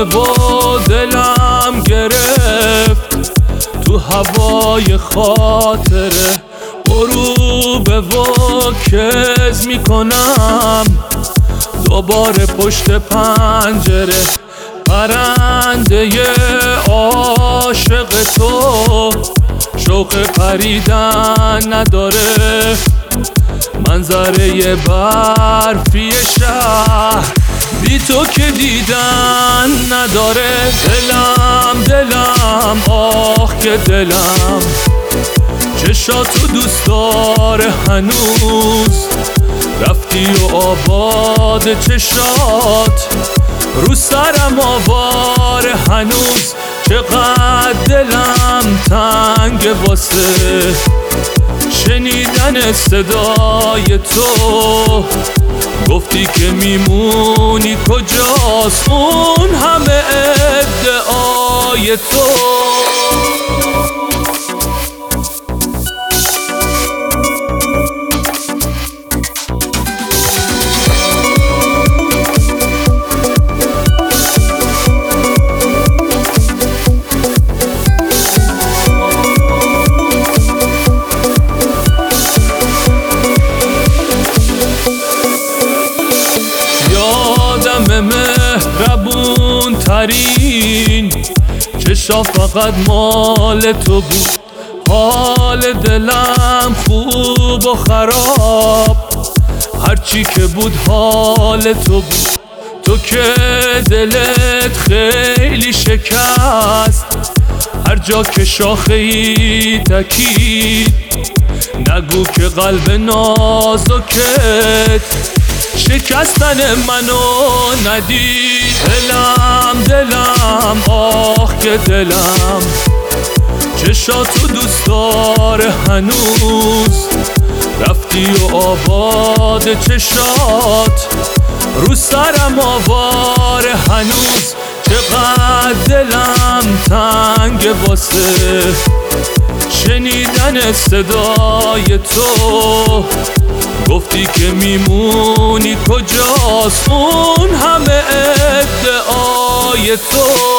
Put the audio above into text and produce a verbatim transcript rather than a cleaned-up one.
و دلم گرفت تو هوای خاطره، غروبه و کز میکنم دوباره پشت پنجره. پرنده عاشق تو شوق پریدن نداره، منظره برفی شهر بی تو که دیدن نداره. دلم دلم آخ که دلم چشاتو دوست داره هنوز، رفتی و آباد چشات رو سرم آواره هنوز. چقدر دلم تنگ واسه شنیدن صدای تو، گفتی که میمونی کجاست اون همه ادعای تو. مهربون ترین چشا فقط مال تو بود، حال دلم خوب و خراب هرچی که بود حال تو بود. تو که دلت خیلی شکست هر جا که شاخه ای تکید، نگو که قلب نازکت شکستن منو ندید. دلم دلم آخ که دلم چشاتو دوست داره هنوز، رفتی و آباد چشات رو سرم آواره هنوز. چقدر دلم تنگ واسه شنیدن صدای تو، گفتی که میمونی کجاست اون همه ادعای تو.